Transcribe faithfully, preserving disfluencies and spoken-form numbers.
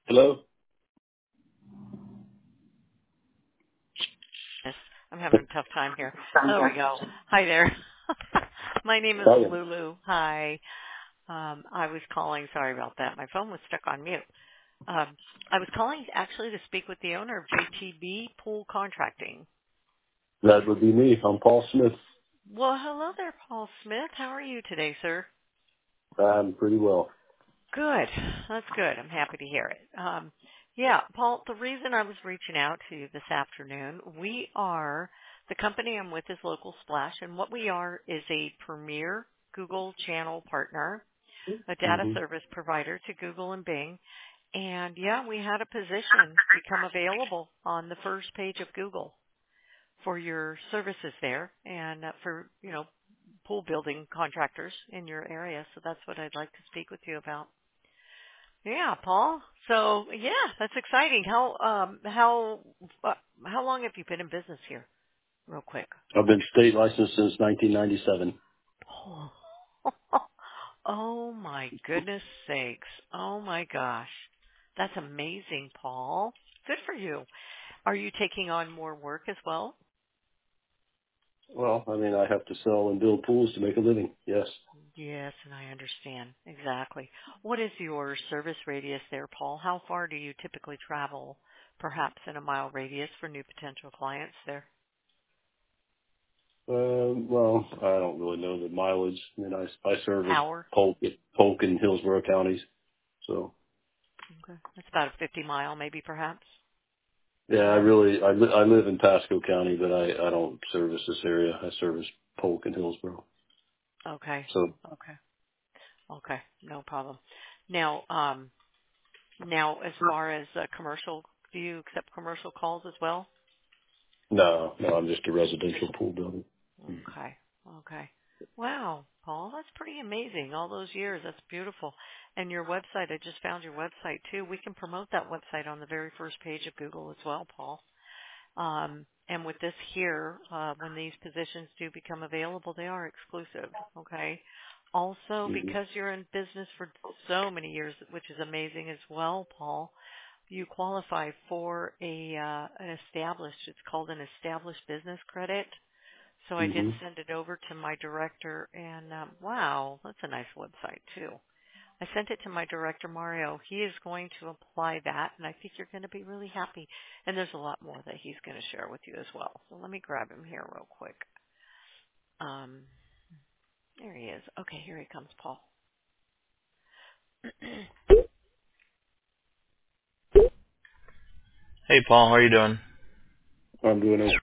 Hello? Yes, I'm having a tough time here. There we go. Hi there. My name is Hi. Lulu. Hi. Um, I was calling. Sorry about that. My phone was stuck on mute. Um, I was calling actually to speak with the owner of J T B Pool Contracting. That would be me. I'm Paul Smith. Well, hello there, Paul Smith. How are you today, sir? I'm pretty well. Good. That's good. I'm happy to hear it. Um, yeah, Paul, the reason I was reaching out to you this afternoon, we are, the company I'm with is Local Splash, and what we are is a premier Google channel partner, a data hmm service provider to Google and Bing. And yeah, we had a position become available on the first page of Google for your services there and uh, for, you know, pool building contractors in your area. So that's what I'd like to speak with you about. Yeah, Paul. So yeah, that's exciting. How um how uh, how long have you been in business here? Real quick. I've been state licensed since nineteen ninety-seven. Oh, oh my goodness sakes. Oh my gosh. That's amazing, Paul. Good for you. Are you taking on more work as well? Well, I mean, I have to sell and build pools to make a living. Yes. Yes, and I understand. Exactly. What is your service radius there, Paul? How far do you typically travel, perhaps in a mile radius for new potential clients there? Um, well, I don't really know the mileage. I mean, I, I service Hour? Polk, Polk and Hillsborough counties. So, Okay. That's about a fifty mile, maybe perhaps. yeah, I Max. really, I, li- I live in Pasco County, but I, I don't service this area. I service Polk and Hillsborough. Okay. So, Okay. Okay. No problem. Now, um, now as far as uh, commercial, do you accept commercial calls as well? no, no, I'm just a residential pool builder. Okay. Okay. Wow, Paul, that's pretty amazing. All those years, that's beautiful. And your website, I just found your website too. We can promote that website on the very first page of Google as well, Paul. Um, and with this here, uh, when these positions do become available, they are exclusive. Okay. Also, hmm because you're in business for so many years, which is amazing as well, Paul, you qualify for a uh, an established. It's called an established business credit. So I did hmm send it over to my director, and um, wow, that's a nice website too. I sent it to my director, Mario. He is going to apply that, and I think you're going to be really happy. And there's a lot more that he's going to share with you as well. So let me grab him here real quick. Um, there he is. Okay, here he comes, Paul. Hey Paul, how are you doing? I'm doing okay.